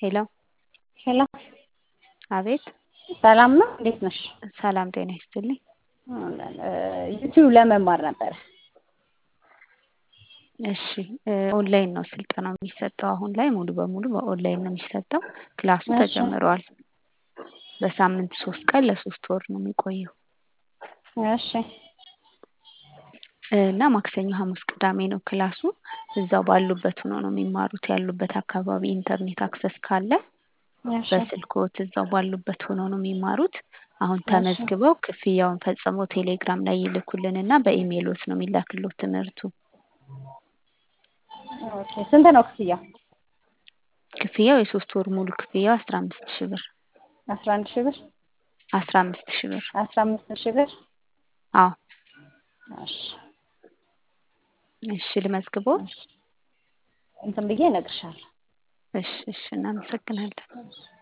ሄሎ ሄሎ አቤት ሰላም ነው? እንዴት ነሽ? ሰላም ጤና ይስጥልኝ። ዩቲዩብ ለመማር ነበር። እሺ ኦንላይን ነው ስልጠናው የሚሰጠው። አሁን ላይ ሙሉ በሙሉ በኦንላይን ነው የሚሰጠው። ክላሱ እሺ ተጀምሯል። በሳምንት 3 ቀን ለ3 ወር ነው የሚቆየው እሺ እና ማክሰኞ፣ ሐሙስ፣ ቅዳሜ ነው ክላሱ። እዛው ባሉበት ሆኖ ነው የሚማሩት። ያሉበት አካባቢ ኢንተርኔት አክሰስ ካለ እሺ በስልክዎት እዛው ባሉበት ሆኖ ነው የሚማሩት። አሁን እሺ ተመዝግበው ክፍያውን ፈጽመው ቴሌግራም ላይ ይልኩልንና በኢሜይሎት ነው የሚላክልዎት ትምህርቱ። ኦኬ። ስንት ነው ክፍያው? ክፍያው የ3 ወር ሙሉ ክፍያው 15,000 ብር። 11,000 ብር 15,000 ብር። 15,000 ብር። አዎ እሺ እሺ ልመዝግቦት? እሺ እንትን ብዬ እነግርሻለሁ። እሺ እናመሰግናለን።